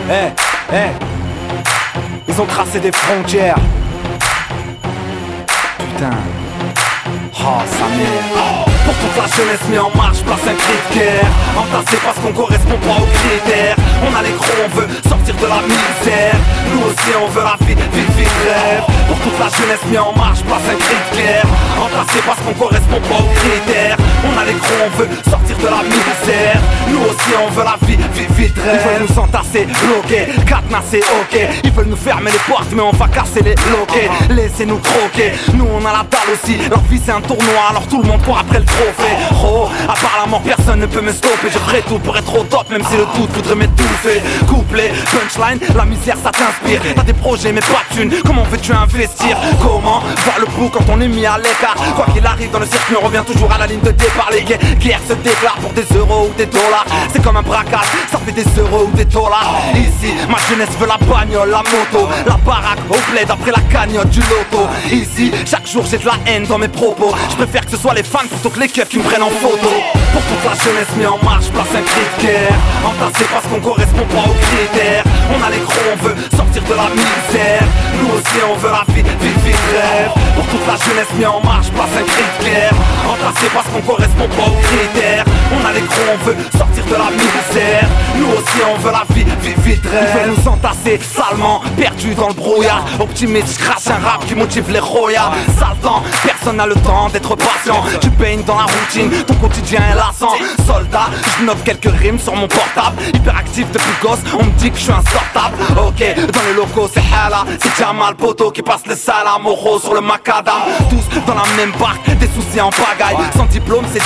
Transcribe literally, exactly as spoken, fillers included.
Eh, eh, ils ont tracé des frontières. Putain. Oh sa mère. Pour toute la jeunesse mis en marche, place un cri de guerre. Entassé parce qu'on correspond pas aux critères. On a les gros, on veut sortir de la misère. Nous aussi on veut la vie, vie, vie de rêve. Pour toute la jeunesse mis en marche, place un cri de guerre. Entassé parce qu'on correspond pas aux critères. On a les gros, on veut sortir de la misère. Nous aussi on veut la vie, vie, vie de rêve. Ils veulent nous entasser, bloquer, cadenasser, ok. Ils veulent nous fermer les portes mais on va casser les loquets. Laissez-nous croquer, nous on a la dalle aussi. Leur vie c'est un tournoi, alors tout le monde court après le trophée. Oh, à part la mort personne ne peut me stopper. Je ferai tout pour être au top même si le doute voudrait m'étouffer. Couplet, punchline, la misère ça t'inspire. T'as des projets mais pas de thunes, comment veux-tu investir? Comment voir le bout quand on est mis à l'écart? Quoi qu'il arrive dans le circuit on revient toujours à la ligne de départ. Les guerres, guerres se déclarent pour des euros ou des dollars. C'est comme un braquage, ça fait des euros ou des dollars. Ici, ma jeunesse veut la bagnole, la moto, la baraque au bled après la cagnotte du loto. Ici, chaque jour j'ai de la haine dans mes propos. Je préfère que ce soit les fans plutôt que les keufs qui me prennent en photo. Pour toute la jeunesse mis en marche, place un cri de guerre. Entassé parce qu'on correspond pas aux critères. On a les gros, on veut sortir de la misère. Nous aussi on veut la vie, vie, vie de rêve. Pour toute la jeunesse mis en marche, place un cri de guerre. Entassé parce qu'on correspond pas aux critères. On a les gros, on veut sortir de la misère. Nous aussi on veut la vie, vie, vie de rêve. Ils veulent nous entasser salement, perdus dans le brouillard. Optimiste, je crache un rap qui motive les royas. Sale temps, personne n'a le temps d'être patient. Tu baignes dans la routine, ton quotidien est lassant. Soldat, je note quelques rimes sur mon portable. Hyperactif depuis gosse, on me dit que je suis insortable. Ok, dans les locaux c'est Hala, c'est Jamal Poto qui passe le salam au rose sur le macadam. Tous dans la même barque, des soucis en pagaille. Sans diplôme c'est